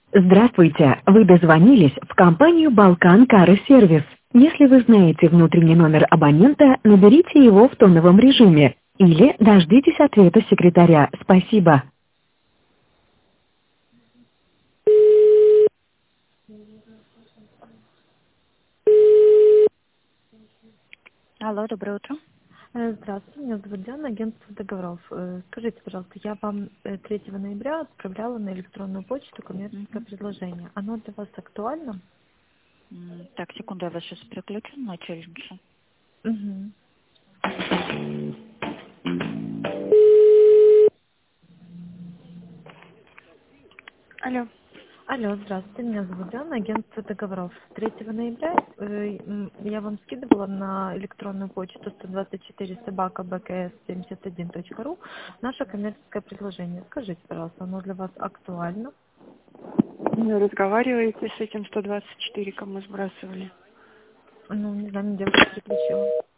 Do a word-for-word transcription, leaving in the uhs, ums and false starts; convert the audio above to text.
Здравствуйте, вы дозвонились в компанию «Балкан Кары Сервис». Если вы знаете внутренний номер абонента, наберите его в тоновом режиме или дождитесь ответа секретаря. Спасибо. Алло, доброе утро. Э, Здравствуйте, меня зовут Диана, агентство договоров. Э, Скажите, пожалуйста, я вам э, третьего ноября отправляла на электронную почту коммерческое Мгм. предложение. Оно для вас актуально? М, Так, секунду, я вас сейчас переключу на челленджи. Мгм. Алло. Алло, здравствуйте, меня зовут Диана, агентство договоров. третьего ноября э, м, я вам скидывала на электронную почту сто двадцать четыре собака бкс семьдесят один точка ру наше коммерческое предложение. Скажите, пожалуйста, оно для вас актуально? Вы разговариваете с этим сто двадцать четыре, кому сбрасывали? Ну, не знаю, мне девушка переключила.